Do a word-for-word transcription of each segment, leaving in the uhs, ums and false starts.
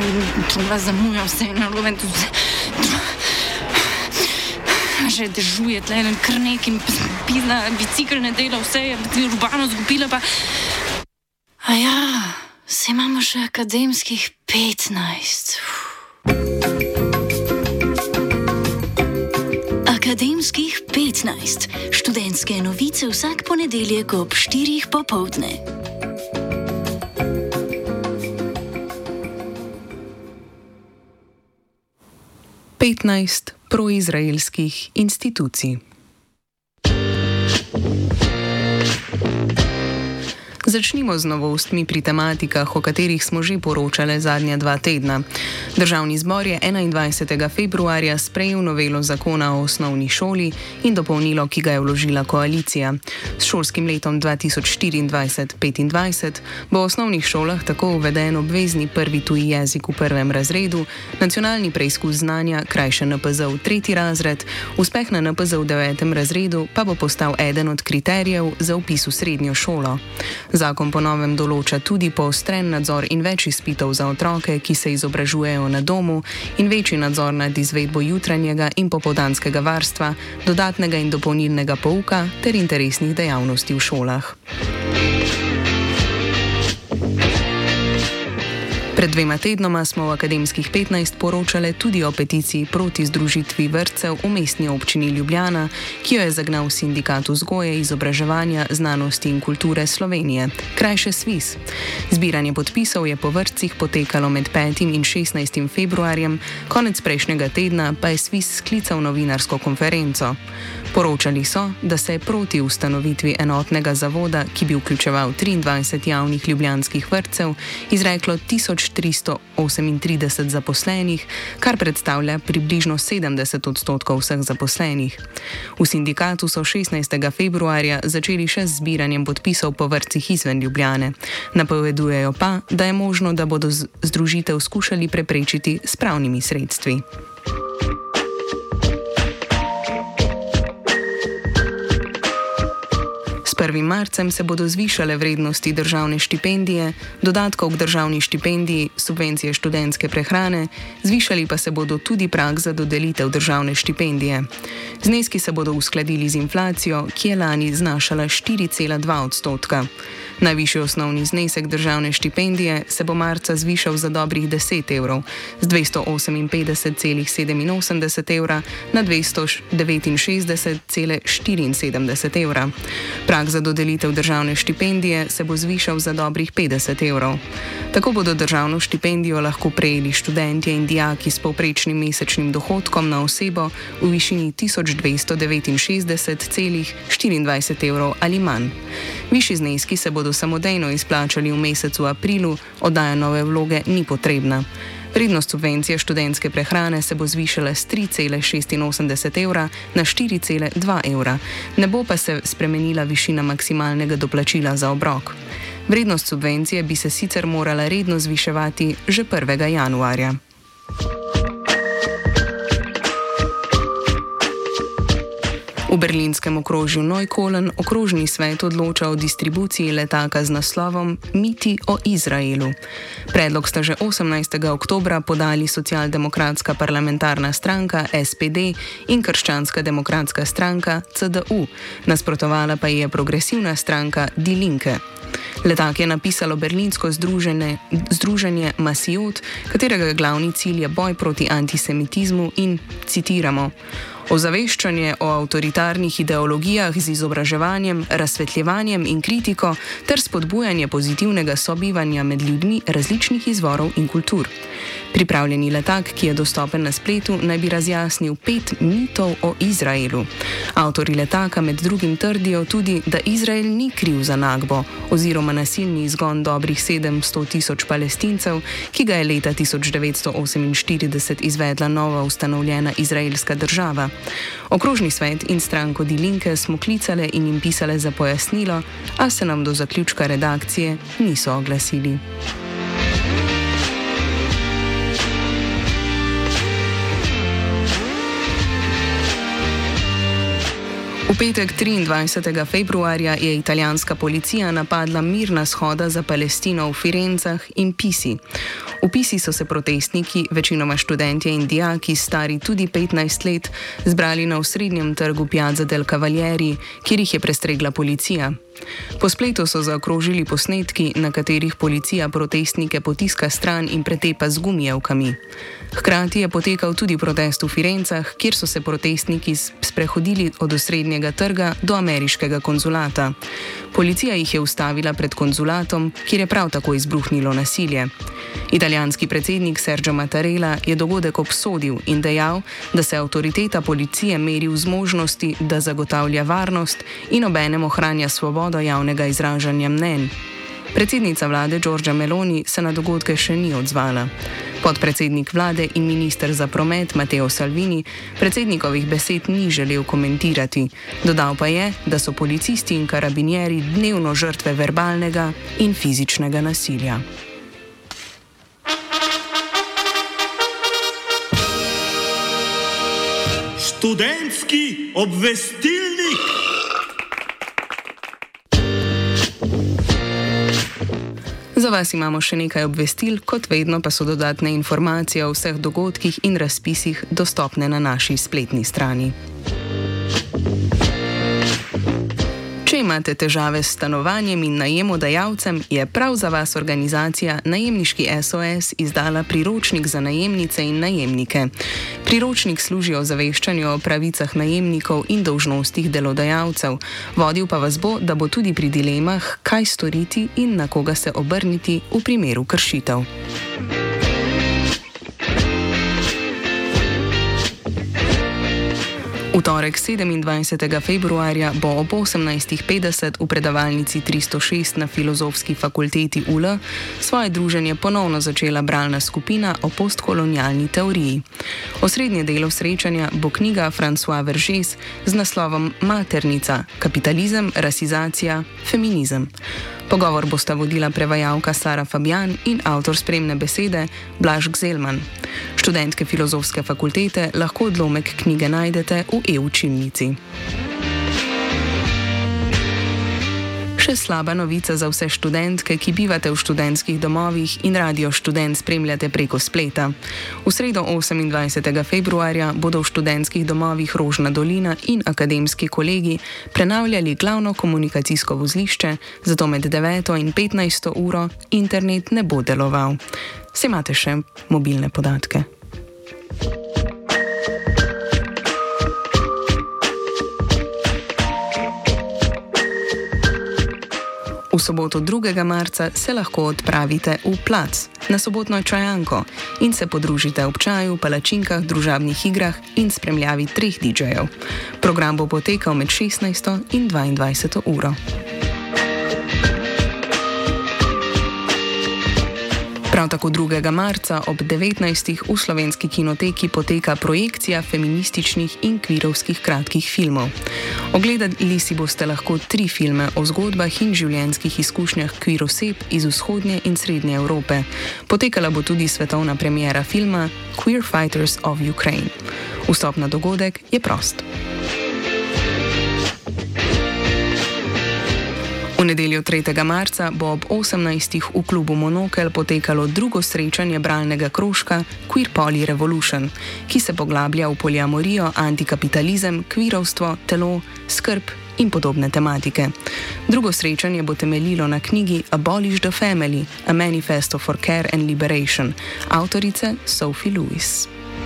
čula zamuja, vse je narobe, že dežuje tle, kar nekim pizna, bicikl ne dela, vse je urbano zgubila, pa... A ja, vse imamo še akademskih petnajst. Akademskih petnajst. Študentske novice vsak ponedeljek ob štirih popoldne. petnajst proizraelskih institucij. Začnimo z novostmi pri tematikah, o katerih smo že poročali zadnja dva tedna. Državni zbor je enaindvajsetega februarja sprejel novelo zakona o osnovni šoli in dopolnilo, ki ga je vložila koalicija. S šolskim letom dva tisoč štiriindvajset petindvajset bo v osnovnih šolah tako uveden obvezni prvi tuji jezik v prvem razredu, nacionalni preizkus znanja, krajše N P Z v tretji razred, uspeh na N P Z v devetem razredu pa bo postal eden od kriterijev za vpis v srednjo šolo. Zakon po novem določa tudi poostren nadzor in več izpitov za otroke, ki se izobražujejo na domu, in večji nadzor nad izvedbo jutranjega in popoldanskega varstva, dodatnega in dopolnilnega pouka ter interesnih dejavnosti v šolah. Pred dvema tednoma smo v Akademskih petnajst poročali tudi o peticiji proti združitvi vrtcev v mestni občini Ljubljana, ki jo je zagnal Sindikat vzgoje, izobraževanja, znanosti in kulture Slovenije, krajše SVIZ. Zbiranje podpisov je po vrtcih potekalo med petim in šestnajstim februarjem, konec prejšnjega tedna pa je SVIZ sklical novinarsko konferenco. Poročali so, da se je proti ustanovitvi enotnega zavoda, ki bi vključeval triindvajset javnih ljubljanskih vrtcev, izreklo tisoč tristo osemintrideset zaposlenih, kar predstavlja približno sedemdeset odstotkov vseh zaposlenih. V sindikatu so šestnajstega februarja začeli še z zbiranjem podpisov po vrtcih izven Ljubljane. Napovedujejo pa, da je možno, da bodo združitev skušali preprečiti s pravnimi sredstvi. S prvim marcem se bodo zvišale vrednosti državne štipendije, dodatkov k državni štipendiji, subvencije študentske prehrane, zvišali pa se bodo tudi prag za dodelitev državne štipendije. Zneski se bodo uskladili z inflacijo, ki je lani znašala štiri cela dva odstotka. Najvišji osnovni znesek državne štipendije se bo marca zvišal za dobrih deset evrov, z dvesto oseminpetdeset cela sedeminosemdeset evra na dvesto devetinšestdeset cela štiriinsedemdeset evra. Prag za dodelitev državne štipendije se bo zvišal za dobrih petdeset evrov. Tako bodo državno štipendijo lahko prejeli študentje in dijaki s povprečnim mesečnim dohodkom na osebo v višini tisoč dvesto devetinšestdeset cela štiriindvajset evrov ali manj. Višji zneski se bodo samodejno izplačali v mesecu aprilu, oddaja nove vloge ni potrebna. Vrednost subvencije študentske prehrane se bo zvišala s tri cela šestinosemdeset evra na štiri cela dva evra, ne bo pa se spremenila višina maksimalnega doplačila za obrok. Vrednost subvencije bi se sicer morala redno zviševati že prvega januarja. V berlinskem okrožju Neukölln okrožni svet odloča o distribuciji letaka z naslovom Miti o Izraelu. Predlog sta že osemnajstega oktobra podali socialdemokratska parlamentarna stranka S P D in krščanska demokratska stranka C D U, nasprotovala pa je progresivna stranka Die Linke. Letak je napisalo berlinsko združenje, združenje Masijot, katerega glavni cilj je boj proti antisemitizmu in, citiramo, ozaveščanje o avtoritarnih ideologijah z izobraževanjem, razsvetljevanjem in kritiko ter spodbujanje pozitivnega sobivanja med ljudmi različnih izvorov in kultur. Pripravljeni letak, ki je dostopen na spletu, naj bi razjasnil pet mitov o Izraelu. Avtori letaka med drugim trdijo tudi, da Izrael ni kriv za Nakbo oziroma nasilni izgon dobrih sedemsto tisoč Palestincev, ki ga je leta tisoč devetsto oseminštirideset izvedla nova ustanovljena izraelska država. Okrožni svet in stranko Die Linke smo klicale in jim pisale za pojasnilo, a se nam do zaključka redakcije niso oglasili. V petek triindvajsetega februarja je italijanska policija napadla mirna shoda za Palestino v Firencah in Pisi. V Pisi so se protestniki, večinoma študentje in dijaki, stari tudi petnajst let, zbrali na osrednjem trgu Piazza del Cavalieri, kjer jih je prestregla policija. Po spletu so zaokrožili posnetki, na katerih policija protestnike potiska stran in pretepa z gumijevkami. Hkrati je potekal tudi protest v Firencah, kjer so se protestniki sprehodili od osrednjega trga do ameriškega konzulata. Policija jih je ustavila pred konzulatom, kjer je prav tako izbruhnilo nasilje. Italijanski predsednik Sergio Mattarella je dogodek obsodil in dejal, da se avtoriteta policije meri v zmožnosti, da zagotavlja varnost in obenem ohranja svobodo javnega izražanja mnenj. Predsednica vlade Giorgia Meloni se na dogodke še ni odzvala. Podpredsednik vlade in minister za promet Matteo Salvini predsednikovih besed ni želel komentirati. Dodal pa je, da so policisti in karabinjeri dnevno žrtve verbalnega in fizičnega nasilja. Študentski obvestilnik. Za vas imamo še nekaj obvestil, kot vedno pa so dodatne informacije o vseh dogodkih in razpisih dostopne na naši spletni strani. Če imate težave s stanovanjem in najemodajalcem, je prav za vas organizacija Najemniški S O S izdala priročnik za najemnice in najemnike. Priročnik služi ozaveščanju o pravicah najemnikov in dolžnostih delodajalcev. Vodil pa vas bo, da bo tudi pri dilemah, kaj storiti in na koga se obrniti v primeru kršitev. V torek sedemindvajsetega februarja bo ob osemnajstih petdeset v predavalnici tristo šest na Filozofski fakulteti U L svoje druženje ponovno začela bralna skupina o postkolonialni teoriji. Osrednje delo srečanja bo knjiga François Vergès z naslovom Maternica – kapitalizem, rasizacija, feminizem. Pogovor bosta vodila prevajalka Sara Fabian in avtor spremne besede Blaž Gzelman. Študentke Filozofske fakultete lahko odlomek knjige najdete v e-učilnici. Še slaba novica za vse študentke, ki bivate v študentskih domovih in Radio Študent spremljate preko spleta. V sredo osemindvajsetega februarja bodo v študentskih domovih Rožna dolina in akademski kolegi prenavljali glavno komunikacijsko vozlišče, zato med deveto in petnajsto uro internet ne bo deloval. Se imate še mobilne podatke? V soboto drugega marca se lahko odpravite v Plac na sobotno čajanko in se podružite ob čaju, palačinkah, družabnih igrah in spremljavi treh didžejev. Program bo potekal med šestnajsto in dvaindvajseto uro. Prav tako drugega marca ob devetnajstih v Slovenski kinoteki poteka projekcija feminističnih in kvirovskih kratkih filmov. Ogledali si boste lahko tri filme o zgodbah in življenjskih izkušnjah kvir oseb iz vzhodnje in srednje Evrope. Potekala bo tudi svetovna premiera filma Queer Fighters of Ukraine. Vstop na dogodek je prost. V nedeljo tretjega marca bo ob osemnajstih v klubu Monokel potekalo drugo srečanje bralnega krožka Queer Poly Revolution, ki se poglablja v poliamorijo, antikapitalizem, kvirovstvo, telo, skrb in podobne tematike. Drugo srečanje bo temeljilo na knjigi Abolish the Family, A Manifesto for Care and Liberation, avtorice Sophie Lewis.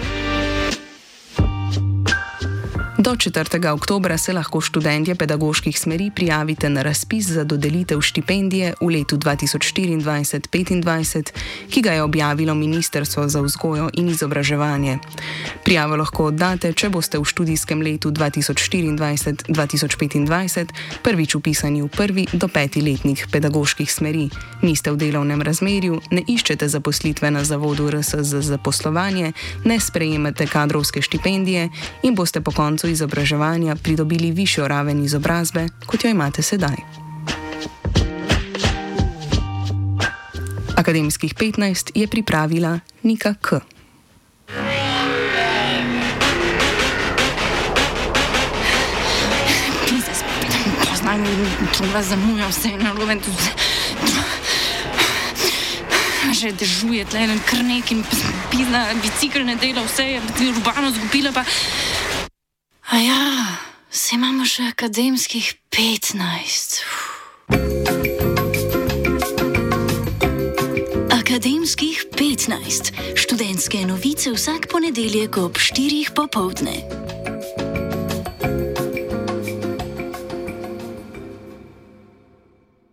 Do četrtega oktobra se lahko študentje pedagoških smeri prijavite na razpis za dodelitev štipendije v letu dva tisoč štiriindvajset petindvajset, ki ga je objavilo Ministrstvo za vzgojo in izobraževanje. Prijavo lahko oddate, če boste v študijskem letu dva tisoč štiriindvajset dva tisoč petindvajset prvič vpisani v prvi do peti letnik pedagoških smeri, niste v delovnem razmerju, ne iščete zaposlitve na zavodu R S za zaposlovanje, ne sprejemate kadrovske štipendije in boste po koncu izobraževanja pridobili višjo raven izobrazbe, kot jo imate sedaj. Akademskih petnajst je pripravila Nika K. čula zamuja, vse je narobe. Že dežuje tle en krnek in pizna bicikl ne dela, vse je urbano zgubila pa... A ja, se imamo še akademskih petnajst. Akademskih petnajst. Študentske novice vsak ponedeljek ob štirih popoldne.